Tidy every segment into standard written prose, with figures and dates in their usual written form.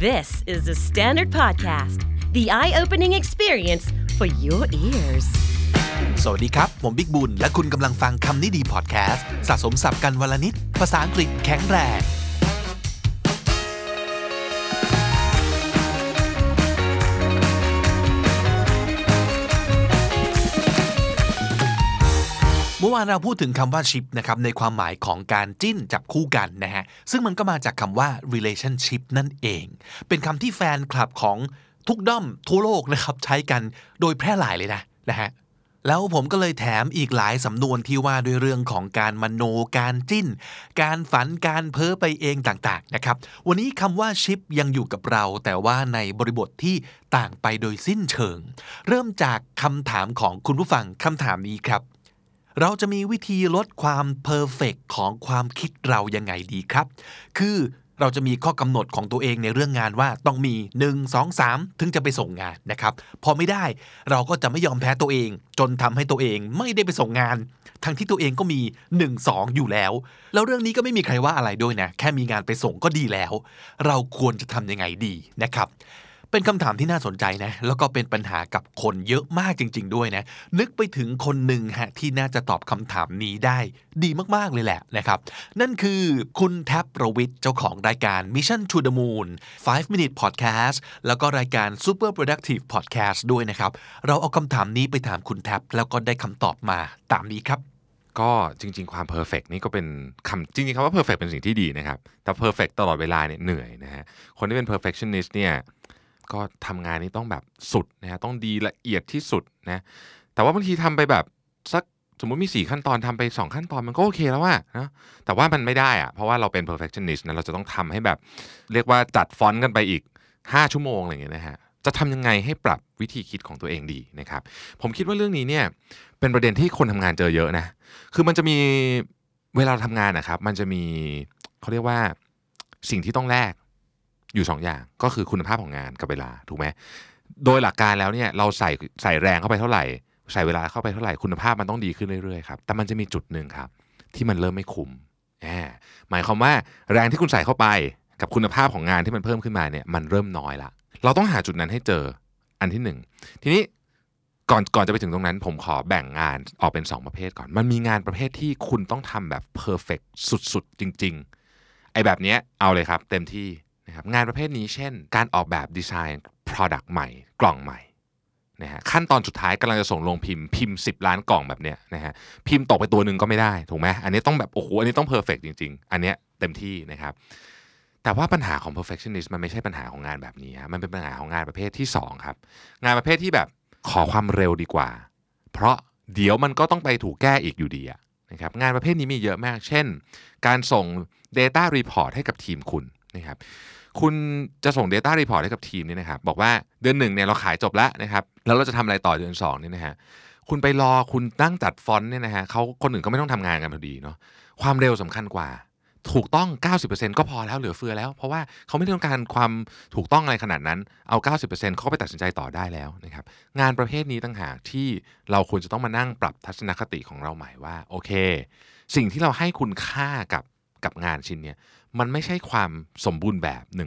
This is the Standard Podcast, the eye-opening experience for your ears. สวัสดีครับผมบิ๊กบุญและคุณกำลังฟังคำนี้ดีพอดแคสต์สะสมศัพท์กันวลนิดภาษาอังกฤษแข็งแรงเมื่อวานเราพูดถึงคำว่า ship นะครับในความหมายของการจิ้นจับคู่กันนะฮะซึ่งมันก็มาจากคำว่า relationship นั่นเองเป็นคำที่แฟนคลับของทุกด้อมทั่วโลกนะครับใช้กันโดยแพร่หลายเลยนะฮะแล้วผมก็เลยแถมอีกหลายสำนวนที่ว่าด้วยเรื่องของการมโนการจิ้นการฝันการเพ้อไปเองต่างๆนะครับวันนี้คำว่า ship ยังอยู่กับเราแต่ว่าในบริบทที่ต่างไปโดยสิ้นเชิงเริ่มจากคำถามของคุณผู้ฟังคำถามนี้ครับเราจะมีวิธีลดความเพอร์เฟกต์ของความคิดเรายังไงดีครับคือเราจะมีข้อกำหนดของตัวเองในเรื่องงานว่าต้องมี1 2 3ถึงจะไปส่งงานนะครับพอไม่ได้เราก็จะไม่ยอมแพ้ตัวเองจนทำให้ตัวเองไม่ได้ไปส่งงานทั้งที่ตัวเองก็มี1 2อยู่แล้วเรื่องนี้ก็ไม่มีใครว่าอะไรด้วยนะแค่มีงานไปส่งก็ดีแล้วเราควรจะทำยังไงดีนะครับเป็นคำถามที่น่าสนใจนะแล้วก็เป็นปัญหากับคนเยอะมากจริงๆด้วยนะนึกไปถึงคนหนึ่งฮะที่น่าจะตอบคำถามนี้ได้ดีมากๆเลยแหละนะครับนั่นคือคุณแท็บประวิทย์เจ้าของรายการ Mission to the Moon 5 Minute Podcast แล้วก็รายการ Super Productive Podcast ด้วยนะครับเราเอาคำถามนี้ไปถามคุณแท็บแล้วก็ได้คำตอบมาตามนี้ครับก็จริงๆความ perfect นี่ก็เป็นคำจริงๆคำว่า perfect เป็นสิ่งที่ดีนะครับแต่ perfect ตลอดเวลาเนี่ยเหนื่อยนะฮะคนที่เป็น perfectionist เนี่ยก็ทำงานนี้ต้องแบบสุดนะฮะต้องดีละเอียดที่สุดนะแต่ว่าบางทีทำไปแบบสักสมมุติมี4ขั้นตอนทำไป2ขั้นตอนมันก็โอเคแล้วอะนะแต่ว่ามันไม่ได้อะเพราะว่าเราเป็น perfectionist นะเราจะต้องทำให้แบบเรียกว่าจัดฟอนต์กันไปอีก5 ชั่วโมงอะไรอย่างเงี้ยนะฮะจะทำยังไงให้ปรับวิธีคิดของตัวเองดีนะครับผมคิดว่าเรื่องนี้เนี่ยเป็นประเด็นที่คนทำงานเจอเยอะนะคือมันจะมีเวลาทำงานนะครับมันจะมีเขาเรียกว่าสิ่งที่ต้องแลกอยู่2 อย่างก็คือคุณภาพของงานกับเวลาถูกไหมโดยหลักการแล้วเนี่ยเราใส่แรงเข้าไปเท่าไหร่ใส่เวลาเข้าไปเท่าไหร่คุณภาพมันต้องดีขึ้นเรื่อยๆครับแต่มันจะมีจุดหนึ่งครับที่มันเริ่มไม่คุ้มหมายความว่าแรงที่คุณใส่เข้าไปกับคุณภาพของงานที่มันเพิ่มขึ้นมาเนี่ยมันเริ่มน้อยละเราต้องหาจุดนั้นให้เจออันที่1ทีนี้ก่อนจะไปถึงตรงนั้นผมขอแบ่งงานออกเป็น2ประเภทก่อนมันมีงานประเภทที่คุณต้องทำแบบเพอร์เฟคสุดๆจริงๆไอ้แบบนี้เอาเลยครับเต็มที่นะครับงานประเภทนี้เช่นการออกแบบดีไซน์ product ใหม่กล่องใหม่นะฮะขั้นตอนสุดท้ายกำลังจะส่งลงพิมพ์10 ล้านกล่องแบบเนี้ยนะฮะพิมพ์ตกไปตัวนึงก็ไม่ได้ถูกไหมอันนี้ต้องแบบโอ้โหอันนี้ต้องเพอร์เฟคจริงๆอันเนี้ยเต็มที่นะครับแต่ว่าปัญหาของ perfectionist มันไม่ใช่ปัญหาของงานแบบนี้มันเป็นปัญหาของงานประเภทที่2ครับงานประเภทที่แบบขอความเร็วดีกว่าเพราะเดี๋ยวมันก็ต้องไปถูกแก้อีกอยู่ดีนะครับงานประเภทนี้มีเยอะมากเช่นการส่ง data report ให้กับทีมคุณนะครับคุณจะส่ง data report ให้กับทีมนี่นะครับบอกว่าเดือน1เนี่ยเราขายจบแล้วนะครับแล้วเราจะทำอะไรต่อเดือน2เนี่ยนะฮะคุณไปรอคุณนั่งจัดฟอนต์เนี่ยนะฮะคนอื่นก็ไม่ต้องทำงานกันพอดีเนาะความเร็วสำคัญกว่าถูกต้อง 90% ก็พอแล้วเหลือเฟือแล้วเพราะว่าเขาไม่ต้องการความถูกต้องอะไรขนาดนั้นเอา 90% เขาไปตัดสินใจต่อได้แล้วนะครับงานประเภทนี้ต่างหากที่เราควรจะต้องมานั่งปรับทัศนคติของเราใหม่ว่าโอเคสิ่งที่เราให้คุณค่ากับงานชิ้นเนี้ยมันไม่ใช่ความสมบูรณ์แบบ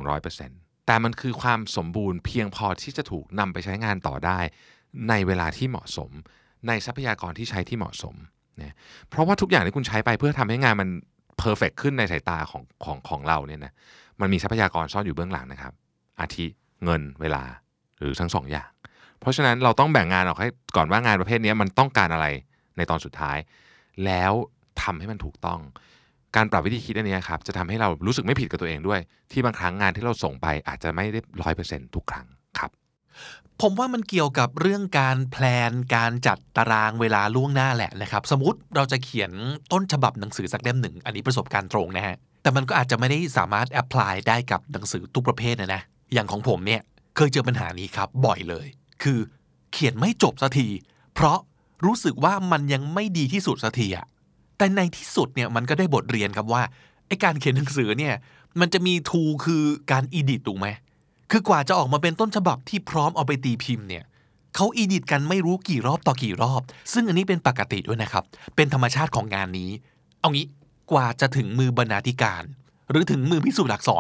100% แต่มันคือความสมบูรณ์เพียงพอที่จะถูกนำไปใช้งานต่อได้ในเวลาที่เหมาะสมในทรัพยากรที่ใช้ที่เหมาะสมนะเพราะว่าทุกอย่างที่คุณใช้ไปเพื่อทำให้งานมันเพอร์เฟคขึ้นในสายตาของเราเนี่ยนะมันมีทรัพยากรซ่อนอยู่เบื้องหลังนะครับอาทิเงินเวลาหรือทั้ง2 อย่างเพราะฉะนั้นเราต้องแบ่งงานออกให้ก่อนว่างานประเภทนี้มันต้องการอะไรในตอนสุดท้ายแล้วทำให้มันถูกต้องการปรับวิธีคิดอันนี้ครับจะทำให้เรารู้สึกไม่ผิดกับตัวเองด้วยที่บางครั้งงานที่เราส่งไปอาจจะไม่ได้ 100% ทุกครั้งครับผมว่ามันเกี่ยวกับเรื่องการแพลนการจัดตารางเวลาล่วงหน้าแหละนะครับสมมุติเราจะเขียนต้นฉบับหนังสือสักเล่มหนึ่งอันนี้ประสบการณ์ตรงนะฮะแต่มันก็อาจจะไม่ได้สามารถแอพพลายได้กับหนังสือทุกประเภทนะอย่างของผมเนี่ยเคยเจอปัญหานี้ครับบ่อยเลยคือเขียนไม่จบสักทีเพราะรู้สึกว่ามันยังไม่ดีที่สุดสักทีอะแต่ในที่สุดเนี่ยมันก็ได้บทเรียนครับว่าไอ้การเขียนหนังสือเนี่ยมันจะมีทูคือการอีดิทถูกไหมคือกว่าจะออกมาเป็นต้นฉบับที่พร้อมเอาไปตีพิมพ์เนี่ยเขาอีดิทกันไม่รู้กี่รอบต่อกี่รอบซึ่งอันนี้เป็นปกติด้วยนะครับเป็นธรรมชาติของงานนี้เอางี้กว่าจะถึงมือบรรณาธิการหรือถึงมือพิสูจน์อักษรเนี่ย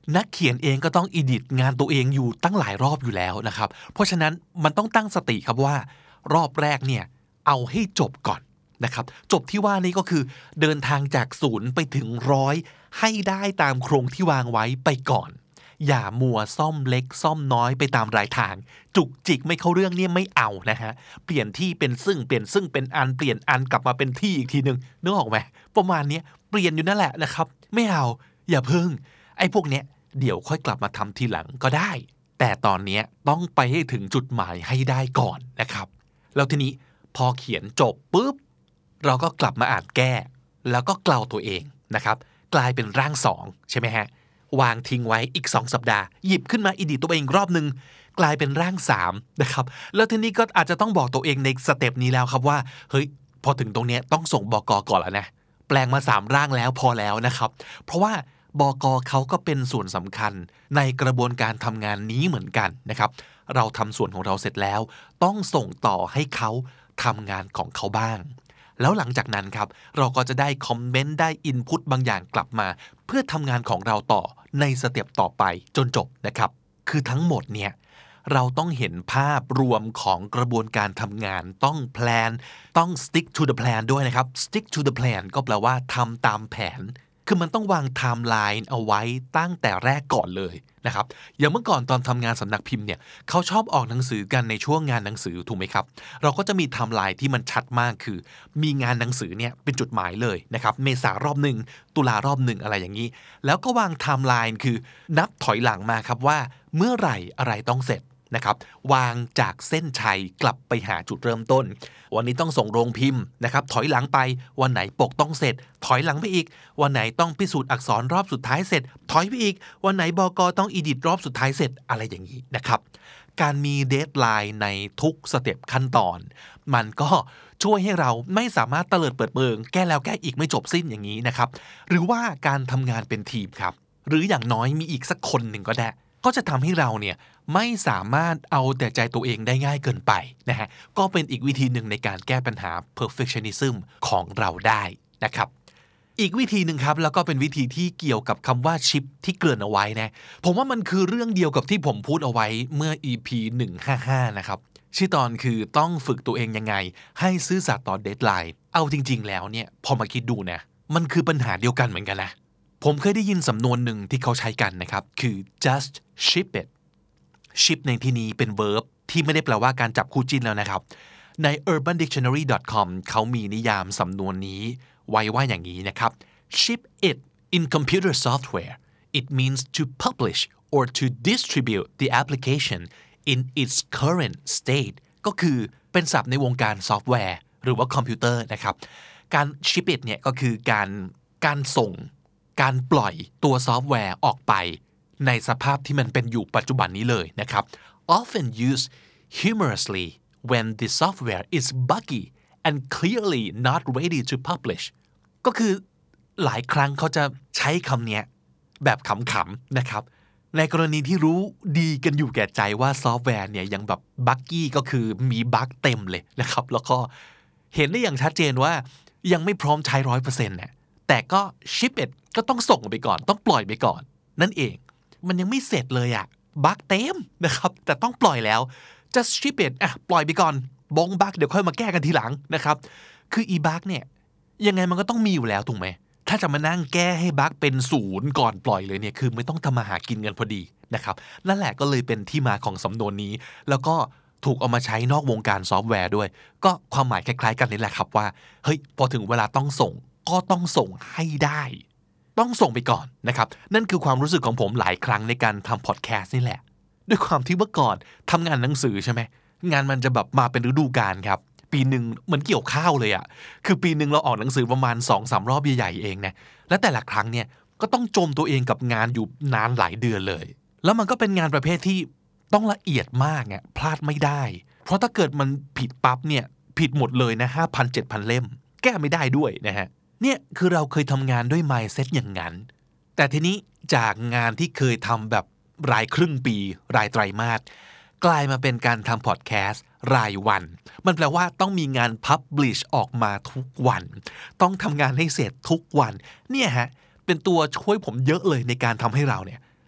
นักเขียนเองก็ต้องอีดิทงานตัวเองอยู่ตั้งหลายรอบอยู่แล้วนะครับเพราะฉะนั้นมันต้องตั้งสติครับว่ารอบแรกเนี่ยเอาให้จบก่อนนะครับจบที่ว่านี้ก็คือเดินทางจาก0ไปถึง100ให้ได้ตามโครงที่วางไว้ไปก่อนอย่ามัวซ่อมเล็กซ่อมน้อยไปตามรายทางจุกจิกไม่เข้าเรื่องเนี่ยไม่เอานะฮะเปลี่ยนที่เป็นซึ่งเปลี่ยนซึ่งเป็นอันเปลี่ยนอันกลับมาเป็นที่อีกทีนึงนึกออกไหมประมาณนี้เปลี่ยนอยู่นั่นแหละนะครับไม่เอาอย่าเพิ่งไอ้พวกเนี้ยเดี๋ยวค่อยกลับมาทำทีหลังก็ได้แต่ตอนนี้ต้องไปให้ถึงจุดหมายให้ได้ก่อนนะครับแล้วทีนี้พอเขียนจบปุ๊บเราก็กลับมาอ่านแก้แล้วก็เกลาตัวเองนะครับกลายเป็นร่าง2ใช่ไหมฮะวางทิ้งไว้อีก2สัปดาห์หยิบขึ้นมาอีดิตตัวเองรอบนึงกลายเป็นร่าง3นะครับแล้วทีนี้ก็อาจจะต้องบอกตัวเองในสเต็ปนี้แล้วครับว่าเฮ้ยพอถึงตรงนี้ต้องส่งบก.ก่อนแล้วนะแปลงมา3ร่างแล้วพอแล้วนะครับเพราะว่าบก.เขาก็เป็นส่วนสำคัญในกระบวนการทำงานนี้เหมือนกันนะครับเราทำส่วนของเราเสร็จแล้วต้องส่งต่อให้เขาทำงานของเขาบ้างแล้วหลังจากนั้นครับเราก็จะได้คอมเมนต์ได้อินพุตบางอย่างกลับมาเพื่อทำงานของเราต่อในสเต็ปต่อไปจนจบนะครับคือทั้งหมดเนี่ยเราต้องเห็นภาพรวมของกระบวนการทำงานต้องแพลนต้อง stick to the plan ด้วยนะครับ stick to the plan ก็แปลว่าทำตามแผนคือมันต้องวางไทม์ไลน์เอาไว้ตั้งแต่แรกก่อนเลยนะครับอย่างเมื่อก่อนตอนทำงานสำนักพิมพ์เนี่ยเขาชอบออกหนังสือกันในช่วงงานหนังสือถูกไหมครับเราก็จะมีไทม์ไลน์ที่มันชัดมากคือมีงานหนังสือเนี่ยเป็นจุดหมายเลยนะครับเมษารอบหนึ่งตุลารอบหนึ่งอะไรอย่างนี้แล้วก็วางไทม์ไลน์คือนับถอยหลังมาครับว่าเมื่อไหร่อะไรต้องเสร็จนะครับวางจากเส้นชัยกลับไปหาจุดเริ่มต้นวันนี้ต้องส่งโรงพิมพ์นะครับถอยหลังไปวันไหนปกต้องเสร็จถอยหลังไปอีกวันไหนต้องพิสูจน์อักษรรอบสุดท้ายเสร็จถอยไปอีกวันไหนบก.ต้องอีดิทรอบสุดท้ายเสร็จอะไรอย่างนี้นะครับการมีเดดไลน์ในทุกสเต็ปขั้นตอนมันก็ช่วยให้เราไม่สามารถเตลิดเปิดเปิงแก้แล้วแก้อีกไม่จบสิ้นอย่างนี้นะครับหรือว่าการทำงานเป็นทีมครับหรืออย่างน้อยมีอีกสักคนหนึ่งก็ได้ก็จะทำให้เราเนี่ยไม่สามารถเอาแต่ใจตัวเองได้ง่ายเกินไปนะฮะก็เป็นอีกวิธีหนึ่งในการแก้ปัญหา perfectionism ของเราได้นะครับอีกวิธีหนึ่งครับแล้วก็เป็นวิธีที่เกี่ยวกับคำว่าชิปที่เกริ่นเอาไว้นะผมว่ามันคือเรื่องเดียวกับที่ผมพูดเอาไว้เมื่อ EP 155นะครับชื่อตอนคือต้องฝึกตัวเองยังไงให้ซื่อสัตย์ต่อเดดไลน์เอาจริงๆแล้วเนี่ยพอมาคิดดูนะมันคือปัญหาเดียวกันเหมือนกันนะผมเคยได้ยินสำนวนหนึ่งที่เขาใช้กันนะครับคือ just ship it ship ในที่นี้เป็น verb ที่ไม่ได้แปลว่าการจับคู่จิ้นแล้วนะครับใน urbandictionary.com เขามีนิยามสำนวนนี้ไว้ว่าอย่างนี้นะครับ ship it in computer software it means to publish or to distribute the application in its current state ก็คือเป็นศัพท์ในวงการซอฟต์แวร์หรือว่าคอมพิวเตอร์นะครับการ ship it เนี่ยก็คือการส่งการปล่อยตัวซอฟต์แวร์ออกไปในสภาพที่มันเป็นอยู่ปัจจุบันนี้เลยนะครับ often used humorously when the software is buggy and clearly not ready to publish ก็คือหลายครั้งเขาจะใช้คำนี้แบบขำๆนะครับในกรณีที่รู้ดีกันอยู่แก่ใจว่าซอฟต์แวร์เนี่ยยังแบบบักกี้ก็คือมีบั๊กเต็มเลยนะครับแล้วก็เห็นได้อย่างชัดเจนว่ายังไม่พร้อมใช้ 100% เนี่ยแต่ก็ ship it ก็ต้องส่งไปก่อนต้องปล่อยไปก่อนนั่นเองมันยังไม่เสร็จเลยอะบั๊กเต็มนะครับแต่ต้องปล่อยแล้ว just ship it ปล่อยไปก่อนบงบั๊กเดี๋ยวค่อยมาแก้กันทีหลังนะครับคืออีบั๊กเนี่ยยังไงมันก็ต้องมีอยู่แล้วถูกไหมถ้าจะมานั่งแก้ให้บั๊กเป็น0ก่อนปล่อยเลยเนี่ยคือไม่ต้องทำมาหากินกันพอดีนะครับนั่นแหละก็เลยเป็นที่มาของสำนวนนี้แล้วก็ถูกเอามาใช้นอกวงการซอฟต์แวร์ด้วยก็ความหมายคล้ายๆกันนี่แหละครับว่าเฮ้ยพอถึงเวลาต้องส่งก็ต้องส่งให้ได้ต้องส่งไปก่อนนะครับนั่นคือความรู้สึกของผมหลายครั้งในการทำพอดแคสต์นี่แหละด้วยความที่เมื่อก่อนทำงานหนังสือใช่ไหมงานมันจะแบบมาเป็นฤดูกาลครับปีหนึ่งเหมือนเกี่ยวข้าวเลยอะคือปีหนึ่งเราออกหนังสือประมาณ 2-3 รอบใหญ่ๆเองนะและแต่ละครั้งเนี่ยก็ต้องจมตัวเองกับงานอยู่นานหลายเดือนเลยแล้วมันก็เป็นงานประเภทที่ต้องละเอียดมากอ่ะพลาดไม่ได้เพราะถ้าเกิดมันผิดปั๊บเนี่ยผิดหมดเลยนะ 5,000-7,000 เล่มแก้ไม่ได้ด้วยนะฮะเนี่ยคือเราเคยทำงานด้วย mindset อย่างนั้นแต่ทีนี้จากงานที่เคยทำแบบรายครึ่งปีรายไตรมาสกลายมาเป็นการทำพอดแคสต์รายวันมันแปลว่าต้องมีงาน publish ออกมาทุกวันต้องทำงานให้เสร็จทุกวันเนี่ยฮะเป็นตัวช่วยผมเยอะเลยในการทำให้เราเนี่ย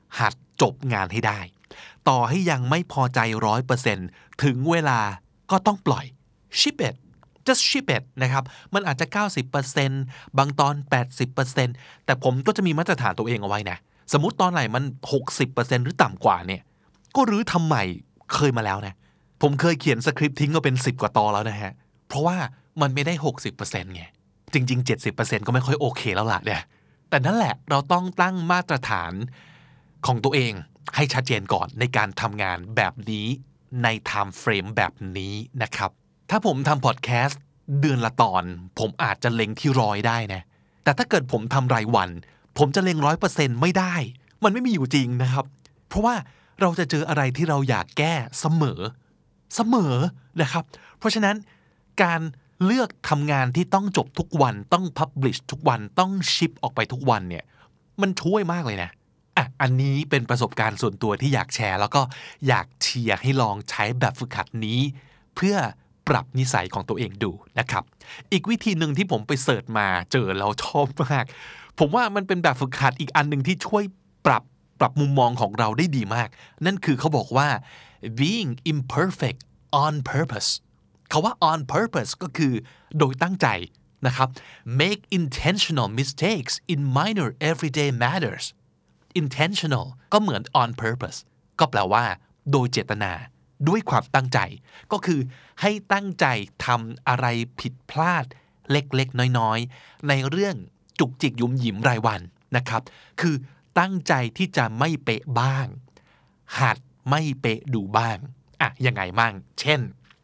หัดจบงานให้ได้ต่อให้ยังไม่พอใจ 100% ถึงเวลาก็ต้องปล่อย ship it just ship it นะครับมันอาจจะ 90% บางตอน 80% แต่ผมก็จะมีมาตรฐานตัวเองเอาไว้นะสมมุติตอนไหนมัน 60% หรือต่ำกว่าเนี่ยก็รื้อทำใหม่เคยมาแล้วนะผมเคยเขียนสคริปต์ทิ้งก็เป็น10กว่าตอนแล้วนะฮะเพราะว่ามันไม่ได้ 60% ไงจริงๆ 70% ก็ไม่ค่อยโอเคแล้วล่ะเนี่ยแต่นั่นแหละเราต้องตั้งมาตรฐานของตัวเองให้ชัดเจนก่อนในการทำงานแบบนี้ใน time frame แบบนี้นะครับถ้าผมทำพอดแคสต์เดือนละตอนผมอาจจะเล็งที่100ได้นะแต่ถ้าเกิดผมทำรายวันผมจะเล็ง 100% ไม่ได้มันไม่มีอยู่จริงนะครับเพราะว่าเราจะเจออะไรที่เราอยากแก้เสมอนะครับเพราะฉะนั้นการเลือกทำงานที่ต้องจบทุกวันต้อง publish ทุกวันต้องชิปออกไปทุกวันเนี่ยมันช่วยมากเลยนะอันนี้เป็นประสบการณ์ส่วนตัวที่อยากแชร์แล้วก็อยากเชียร์ให้ลองใช้แบบฝึกหัดนี้เพื่อปรับนิสัยของตัวเองดูนะครับอีกวิธีหนึ่งที่ผมไปเสิร์ชมาเจอแล้วชอบมากผมว่ามันเป็นแบบฝึกหัดอีกอันหนึ่งที่ช่วยปรับมุมมองของเราได้ดีมากนั่นคือเขาบอกว่า being imperfect on purpose คำว่า on purpose ก็คือโดยตั้งใจนะครับ make intentional mistakes in minor everyday matters intentional ก็เหมือน on purpose ก็แปลว่าโดยเจตนาด้วยความตั้งใจก็คือให้ตั้งใจทำอะไรผิดพลาดเล็กๆน้อยๆในเรื่องจุกจิกหยุมหยิมรายวันนะครับคือตั้งใจที่จะไม่เป๊ะบ้างหัดไม่เป๊ะดูบ้างยังไงมั่งเช่น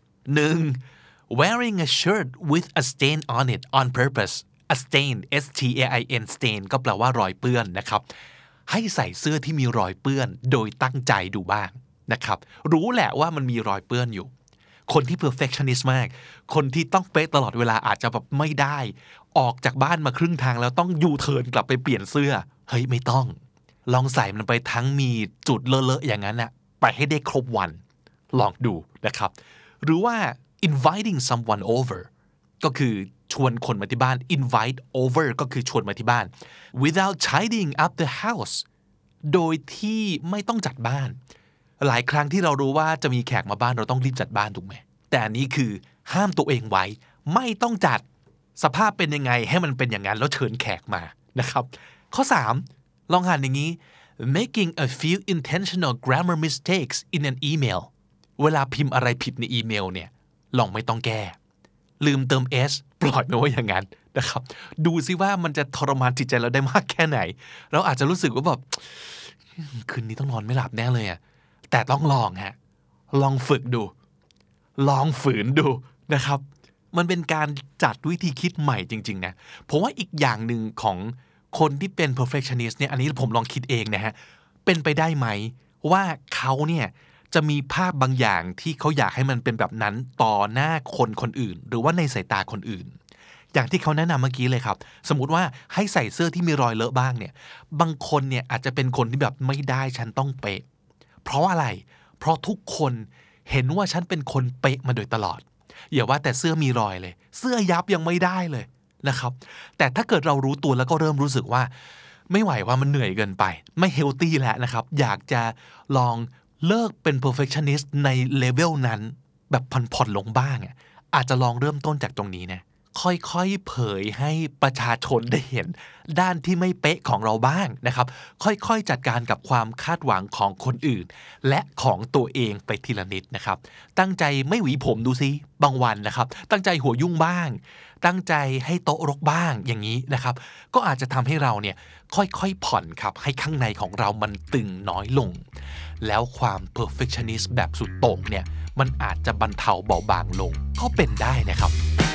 1. wearing a shirt with a stain on it on purpose a stain S-T-A-I-N stain ก็แปลว่ารอยเปื้อนนะครับให้ใส่เสื้อที่มีรอยเปื้อนโดยตั้งใจดูบ้างนะครับรู้แหละว่ามันมีรอยเปื้อนอยู่คนที่ perfectionist มากคนที่ต้องเป๊ะตลอดเวลาอาจจะแบบไม่ได้ออกจากบ้านมาครึ่งทางแล้วต้องยูเทิร์นกลับไปเปลี่ยนเสื้อเฮ้ยไม่ต้องลองใส่มันไปทั้งมีจุดเลอะๆอย่างนั้นนะไปให้ได้ครบวันลองดูนะครับหรือว่า inviting someone over ก็คือชวนคนมาที่บ้าน invite over ก็คือชวนมาที่บ้าน without tidying up the house โดยที่ไม่ต้องจัดบ้านหลายครั้งที่เรารู้ว่าจะมีแขกมาบ้านเราต้องรีบจัดบ้านถูกไหมแต่อันนี้คือห้ามตัวเองไว้ไม่ต้องจัดสภาพเป็นยังไงให้มันเป็นอย่างนั้นแล้วเชิญแขกมานะครับข้อ 3 ลองอ่านอย่างนี้ making a few intentional grammar mistakes in an email เวลาพิมพ์อะไรผิดในอีเมลเนี่ยลองไม่ต้องแก้ลืมเติม s ปล่อยไม่ว่าอย่างนั้นนะครับดูซิว่ามันจะทรมานจิตใจเราได้มากแค่ไหนเราอาจจะรู้สึกว่าแบบคืนนี้ต้องนอนไม่หลับแน่เลยแต่ต้องลองลองฝึกดูลองฝืนดูนะครับมันเป็นการจัดวิธีคิดใหม่จริงๆนะผมว่าอีกอย่างหนึ่งของคนที่เป็น perfectionist เนี่ยอันนี้ผมลองคิดเองนะฮะเป็นไปได้ไหมว่าเขาเนี่ยจะมีภาพบางอย่างที่เขาอยากให้มันเป็นแบบนั้นต่อหน้าคนอื่นหรือว่าในสายตาคนอื่นอย่างที่เขาแนะนำเมื่อกี้เลยครับสมมุติว่าให้ใส่เสื้อที่มีรอยเลอะบ้างเนี่ยบางคนเนี่ยอาจจะเป็นคนที่แบบไม่ได้ฉันต้องเป๊ะเพราะอะไรเพราะทุกคนเห็นว่าฉันเป็นคนเป๊ะมาโดยตลอดอย่าว่าแต่เสื้อมีรอยเลยเสื้อยับยังไม่ได้เลยนะครับแต่ถ้าเกิดเรารู้ตัวแล้วก็เริ่มรู้สึกว่าไม่ไหวว่ามันเหนื่อยเกินไปไม่เฮลตี้แล้วนะครับอยากจะลองเลิกเป็น perfectionist ในเลเวลนั้นแบบผ่อนๆลงบ้างอาจจะลองเริ่มต้นจากตรงนี้นะค่อยๆเผยให้ประชาชนได้เห็นด้านที่ไม่เป๊ะของเราบ้างนะครับค่อยๆจัดการกับความคาดหวังของคนอื่นและของตัวเองไปทีละนิดนะครับตั้งใจไม่หวีผมดูซิบางวันนะครับตั้งใจหัวยุ่งบ้างตั้งใจให้โต๊ะรกบ้างอย่างนี้นะครับก็อาจจะทำให้เราเนี่ยค่อยๆผ่อนครับให้ข้างในของเรามันตึงน้อยลงแล้วความ perfectionist แบบสุดโต่งเนี่ยมันอาจจะบรรเทาเบาบางลงก็เป็นได้นะครับ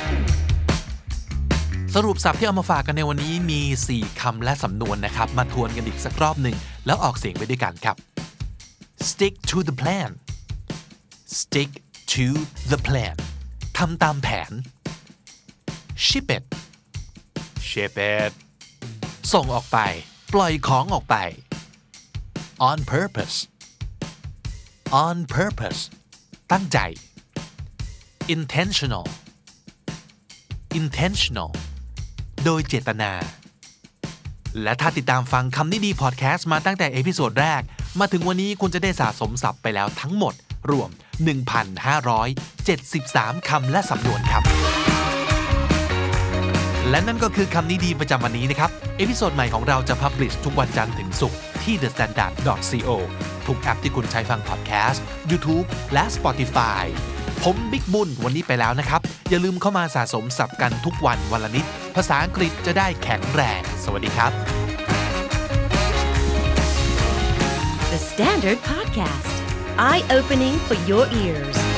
สรุปศัพท์ที่เอามาฝากกันในวันนี้มี4คำและสำนวนนะครับมาทวนกันอีกสักรอบหนึ่งแล้วออกเสียงไปด้วยกันครับ stick to the plan stick to the plan ทำตามแผน ship it ship it ส่งออกไปปล่อยของออกไป on purpose on purpose ตั้งใจ intentional intentional โดยเจตนาและถ้าติดตามฟังคำนี้ดีพอดแคสต์มาตั้งแต่เอพิโซดแรกมาถึงวันนี้คุณจะได้สะสมศัพท์ไปแล้วทั้งหมดรวม 1,573 คำและสำนวนครับและนั่นก็คือคำนี้ดีประจำวันนี้นะครับเอพิโซดใหม่ของเราจะพับลิชทุกวันจันทร์ถึงศุกร์ที่ thestandard.co ทุกแอปที่คุณใช้ฟังพอดแคสต์ YouTube และ Spotify ผมบิ๊กบุญวันนี้ไปแล้วนะครับอย่าลืมเข้ามาสะสมศัพท์กันทุกวันวันละนิดภาษาอังกฤษจะได้แข็งแรงสวัสดีครับ The Standard Podcast Eye Opening for Your Ears